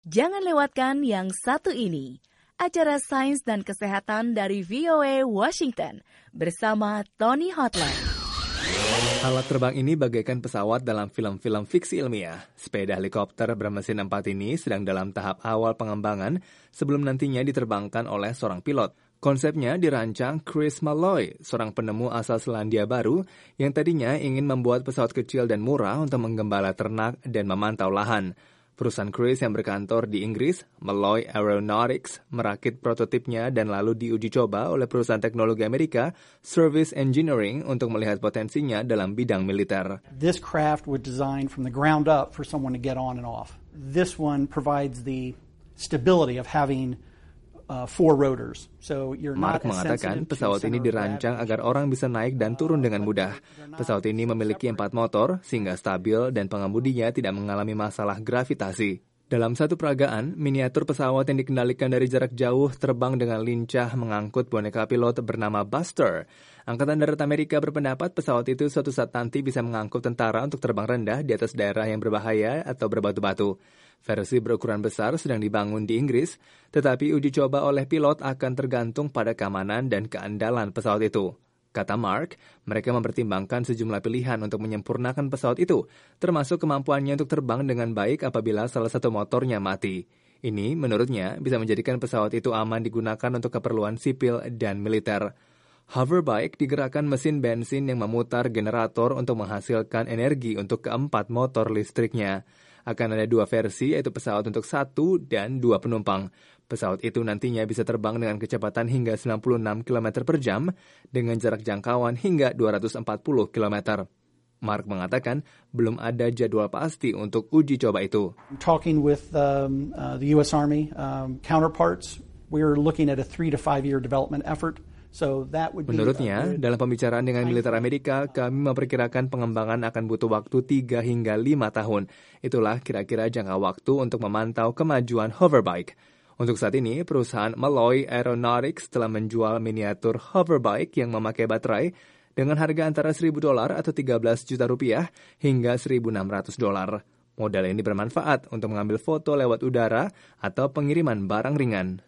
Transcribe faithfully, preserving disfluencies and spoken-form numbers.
Jangan lewatkan yang satu ini, acara sains dan kesehatan dari V O A Washington bersama Tony Hotline. Alat terbang ini bagaikan pesawat dalam film-film fiksi ilmiah. Sepeda helikopter bermesin empat ini sedang dalam tahap awal pengembangan sebelum nantinya diterbangkan oleh seorang pilot. Konsepnya dirancang Chris Malloy, seorang penemu asal Selandia Baru yang tadinya ingin membuat pesawat kecil dan murah untuk menggembala ternak dan memantau lahan. Perusahaan Chris yang berkantor di Inggris, Malloy Aeronautics, merakit prototipnya dan lalu diuji coba oleh perusahaan teknologi Amerika, Service Engineering, untuk melihat potensinya dalam bidang militer. This craft was designed from the ground up for someone to get on and off. This one provides the stability of having uh, four rotors. So you're not Mark mengatakan pesawat ini dirancang agar orang bisa naik dan turun dengan mudah. Pesawat ini memiliki empat motor sehingga stabil dan pengemudinya tidak mengalami masalah gravitasi. Dalam satu peragaan, miniatur pesawat yang dikendalikan dari jarak jauh terbang dengan lincah mengangkut boneka pilot bernama Buster. Angkatan Darat Amerika berpendapat pesawat itu suatu saat nanti bisa mengangkut tentara untuk terbang rendah di atas daerah yang berbahaya atau berbatu-batu. Versi berukuran besar sedang dibangun di Inggris, tetapi uji coba oleh pilot akan tergantung pada keamanan dan keandalan pesawat itu. Kata Mark, mereka mempertimbangkan sejumlah pilihan untuk menyempurnakan pesawat itu, termasuk kemampuannya untuk terbang dengan baik apabila salah satu motornya mati. Ini, menurutnya, bisa menjadikan pesawat itu aman digunakan untuk keperluan sipil dan militer. Hoverbike digerakkan mesin bensin yang memutar generator untuk menghasilkan energi untuk keempat motor listriknya. Akan ada dua versi, yaitu pesawat untuk satu dan dua penumpang. Pesawat itu nantinya bisa terbang dengan kecepatan hingga sembilan puluh enam kilometer per jam dengan jarak jangkauan hingga dua ratus empat puluh kilometer. Mark mengatakan belum ada jadwal pasti untuk uji coba itu. Talking with um, uh, the U S Army um, counterparts, we're looking at a three to five year development effort. So that would be Menurutnya, dalam pembicaraan dengan militer Amerika, kami memperkirakan pengembangan akan butuh waktu tiga hingga lima tahun. Itulah kira-kira jangka waktu untuk memantau kemajuan hoverbike. Untuk saat ini, perusahaan Malloy Aeronautics telah menjual miniatur hoverbike yang memakai baterai dengan harga antara seribu dolar atau tiga belas juta rupiah hingga seribu enam ratus dolar. Model ini bermanfaat untuk mengambil foto lewat udara atau pengiriman barang ringan.